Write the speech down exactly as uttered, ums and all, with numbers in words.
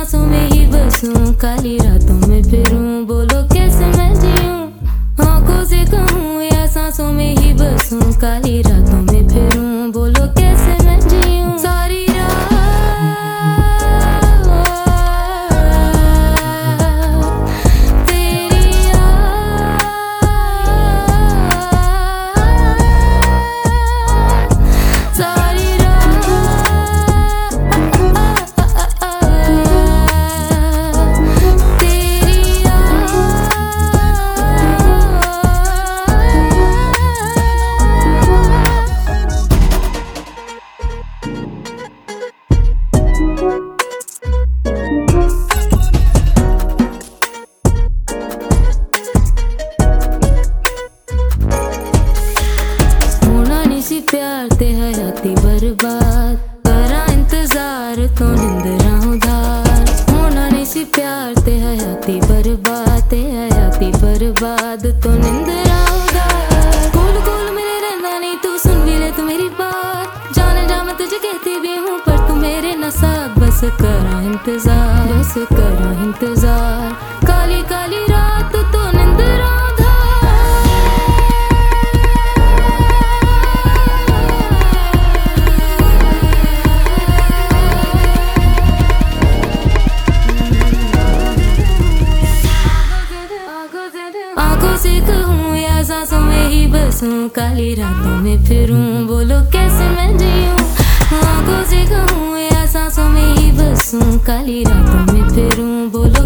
सांसों में ही बसूं, काली रातों में फिरूं, बोलो कैसे मैं जीऊं। आंखों से कहूँ या सांसों में ही बसूं, काली रातों में फिरूं, बोलो कैसे मैं जीऊं। सारी रात तेरी याद, सारी रात तेरी याद। होना नहीं सी प्यार ते हयाती बर्बाद, करा इंतजार तो निंदरा उधार। होना नहीं सी प्यार ते हयाती बर्बाद, ते हयाती बर्बाद तो निंदरा उधार। कूल कूल मेरे रहना नहीं, तू सुन भी ले तू मेरी बात। जाने जा मैं तुझे कहती भी हूँ पर तू मेरे न साथ। बस करा इंतजार, बस करा इंतजार, काली काली रात तो निंदरा आंखों से कहूँ या सांसों में ही बसूं, काली रातों में फिरूं, बोलो कैसे मैं जीऊं। आंखों से कहूँ या सांसों में ही बसूं, काली रातों में फिरूं, बोलो